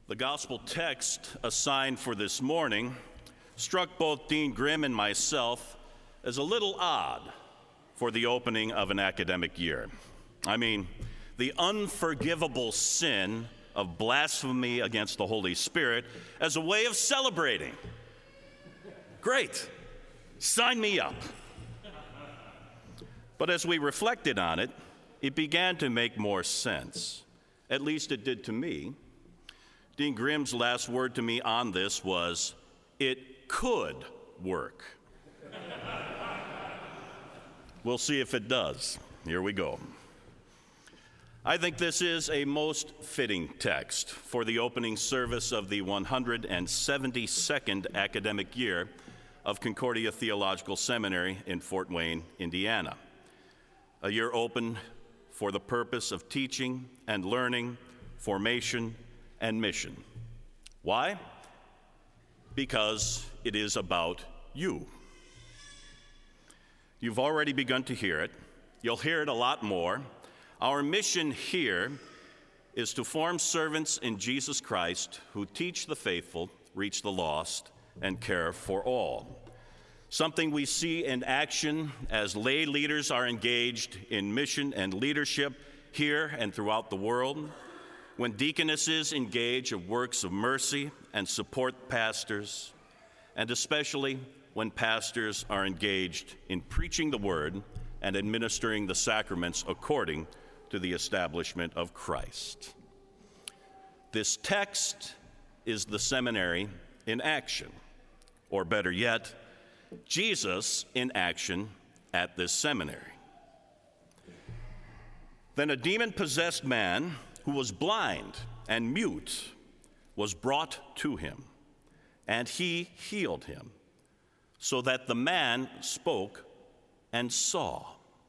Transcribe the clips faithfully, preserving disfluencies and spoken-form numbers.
The gospel text assigned for this morning struck both Dean Grimm and myself as a little odd for the opening of an academic year. I mean, the unforgivable sin of blasphemy against the Holy Spirit as a way of celebrating. Great, sign me up. But as we reflected on it, it began to make more sense. At least it did to me. Dean Grimm's last word to me on this was, "It could work." We'll see if it does. Here we go. I think this is a most fitting text for the opening service of the one hundred seventy-second academic year of Concordia Theological Seminary in Fort Wayne, Indiana. A year open for the purpose of teaching and learning, formation, and mission. Why? Because it is about you. You've already begun to hear it. You'll hear it a lot more. Our mission here is to form servants in Jesus Christ who teach the faithful, reach the lost, and care for all. Something we see in action as lay leaders are engaged in mission and leadership here and throughout the world, when deaconesses engage in works of mercy and support pastors, and especially when pastors are engaged in preaching the word and administering the sacraments according to the establishment of Christ. This text is the seminary in action, or better yet, Jesus in action at this seminary. Then a demon-possessed man who was blind and mute was brought to him, and he healed him, so that the man spoke and saw.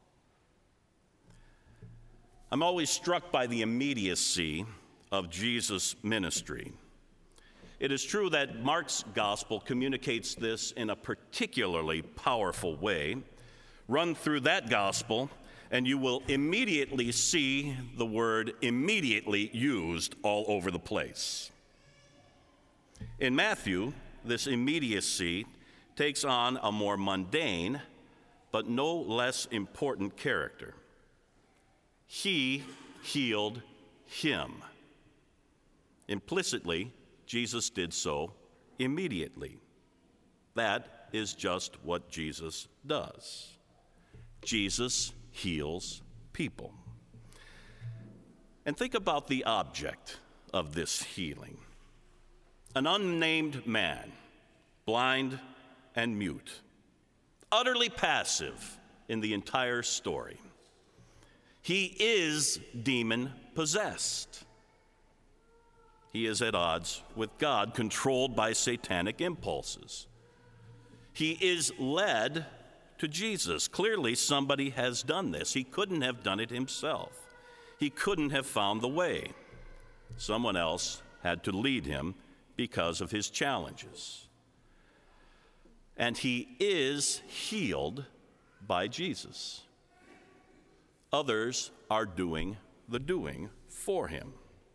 I'm always struck by the immediacy of Jesus' ministry. It is true that Mark's gospel communicates this in a particularly powerful way. Run through that gospel, and you will immediately see the word immediately used all over the place. In Matthew, this immediacy takes on a more mundane, but no less important character. He healed him. Implicitly, Jesus did so immediately. That is just what Jesus does. Jesus heals people. And think about the object of this healing. An unnamed man, blind and mute, utterly passive in the entire story. He is demon-possessed. He is at odds with God, controlled by satanic impulses. He is led to Jesus. Clearly, somebody has done this. He couldn't have done it himself. He couldn't have found the way. Someone else had to lead him because of his challenges. And he is healed by Jesus. Others are doing the doing for him.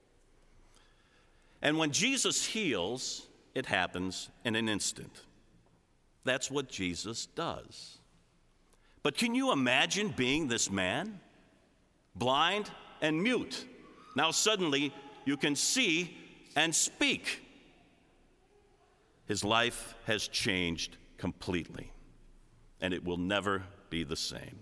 And when Jesus heals, it happens in an instant. That's what Jesus does. But can you imagine being this man? Blind and mute. Now suddenly you can see and speak. His life has changed completely, and it will never be the same.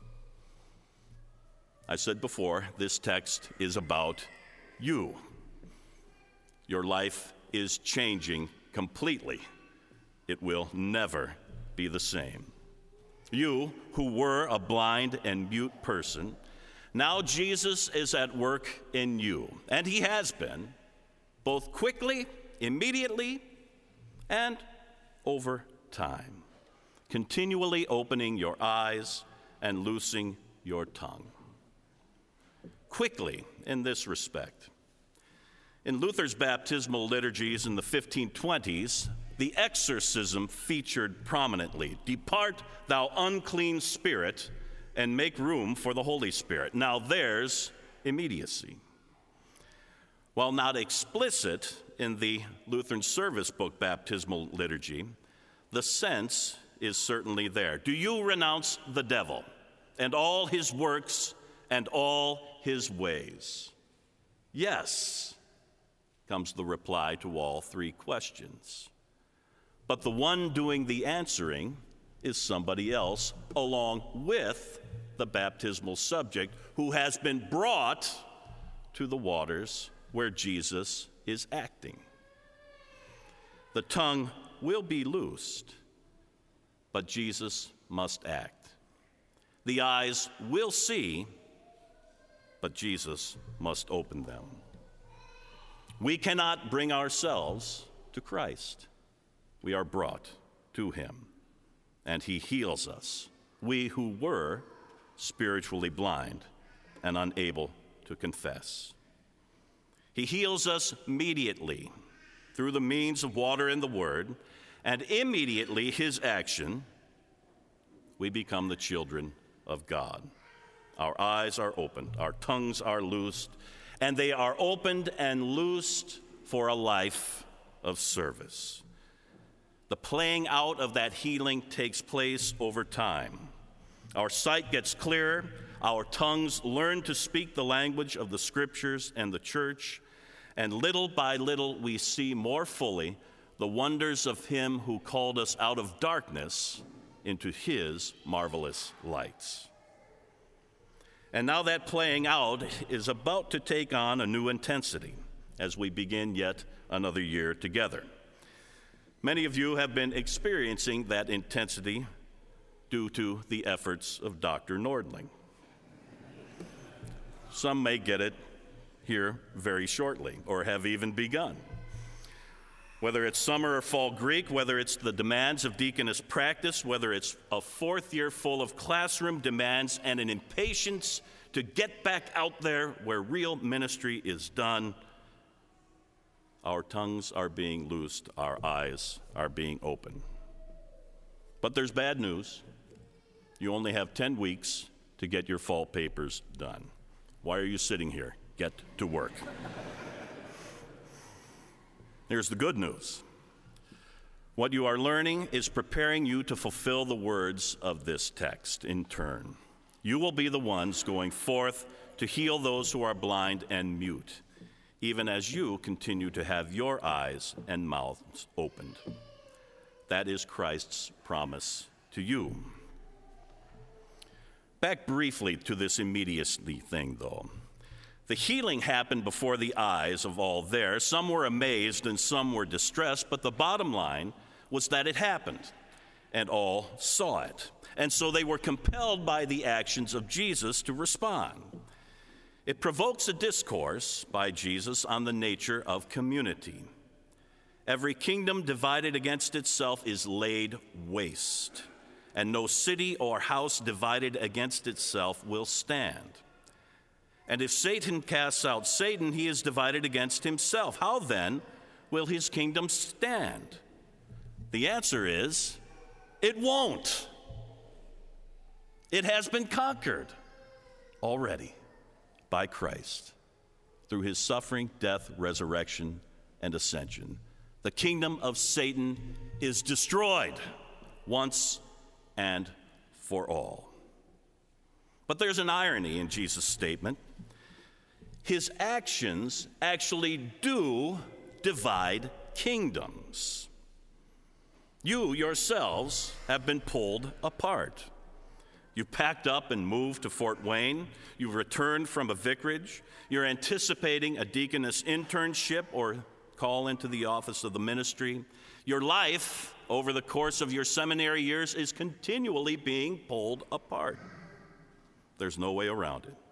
I said before, this text is about you. Your life is changing completely. It will never be the same. You, who were a blind and mute person, now Jesus is at work in you, and he has been, both quickly, immediately, and over time, continually opening your eyes and loosing your tongue. Quickly, in this respect. In Luther's baptismal liturgies in the fifteen twenties, the exorcism featured prominently. Depart, thou unclean spirit, and make room for the Holy Spirit. Now there's immediacy. While not explicit in the Lutheran service book baptismal liturgy, the sense is certainly there. Do you renounce the devil and all his works and all his ways? Yes, comes the reply to all three questions. But the one doing the answering is somebody else along with the baptismal subject who has been brought to the waters where Jesus is acting. The tongue will be loosed, but Jesus must act. The eyes will see, but Jesus must open them. We cannot bring ourselves to Christ. We are brought to him, and he heals us, we who were spiritually blind and unable to confess. He heals us immediately through the means of water and the word, and immediately his action, we become the children of God. Our eyes are opened, our tongues are loosed, and they are opened and loosed for a life of service. The playing out of that healing takes place over time. Our sight gets clearer, our tongues learn to speak the language of the scriptures and the church, and little by little we see more fully the wonders of him who called us out of darkness into his marvelous lights. And now that playing out is about to take on a new intensity as we begin yet another year together. Many of you have been experiencing that intensity due to the efforts of Doctor Nordling. Some may get it here very shortly or have even begun. Whether it's summer or fall Greek, whether it's the demands of deaconess practice, whether it's a fourth year full of classroom demands and an impatience to get back out there where real ministry is done, our tongues are being loosed, our eyes are being opened. But there's bad news. You only have ten weeks to get your fall papers done. Why are you sitting here? Get to work. Here's the good news. What you are learning is preparing you to fulfill the words of this text in turn. You will be the ones going forth to heal those who are blind and mute, even as you continue to have your eyes and mouths opened. That is Christ's promise to you. Back briefly to this immediacy thing, though. The healing happened before the eyes of all there. Some were amazed and some were distressed, but the bottom line was that it happened, and all saw it. And so they were compelled by the actions of Jesus to respond. It provokes a discourse by Jesus on the nature of community. Every kingdom divided against itself is laid waste, and no city or house divided against itself will stand. And if Satan casts out Satan, he is divided against himself. How then will his kingdom stand? The answer is, it won't. It has been conquered already by Christ through his suffering, death, resurrection, and ascension. The kingdom of Satan is destroyed once and for all. But there's an irony in Jesus' statement. His actions actually do divide kingdoms. You yourselves have been pulled apart. You've packed up and moved to Fort Wayne. You've returned from a vicarage. You're anticipating a deaconess internship or call into the office of the ministry. Your life over the course of your seminary years is continually being pulled apart. There's no way around it.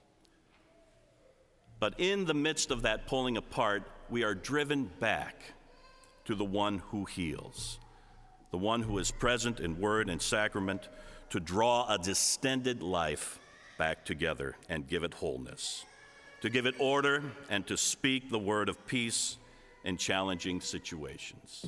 But in the midst of that pulling apart, we are driven back to the one who heals, the one who is present in word and sacrament to draw a distended life back together and give it wholeness, to give it order and to speak the word of peace in challenging situations.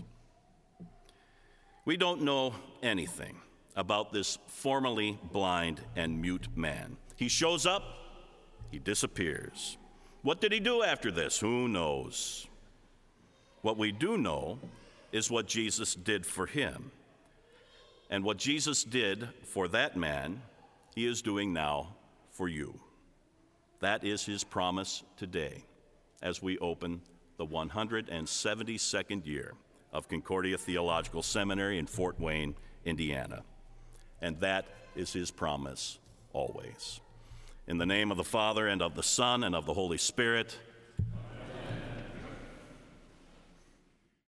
We don't know anything about this formerly blind and mute man. He shows up, he disappears. What did he do after this? Who knows? What we do know is what Jesus did for him. And what Jesus did for that man, he is doing now for you. That is his promise today as we open the one hundred seventy-second year of Concordia Theological Seminary in Fort Wayne, Indiana. And that is his promise always. In the name of the Father, and of the Son, and of the Holy Spirit,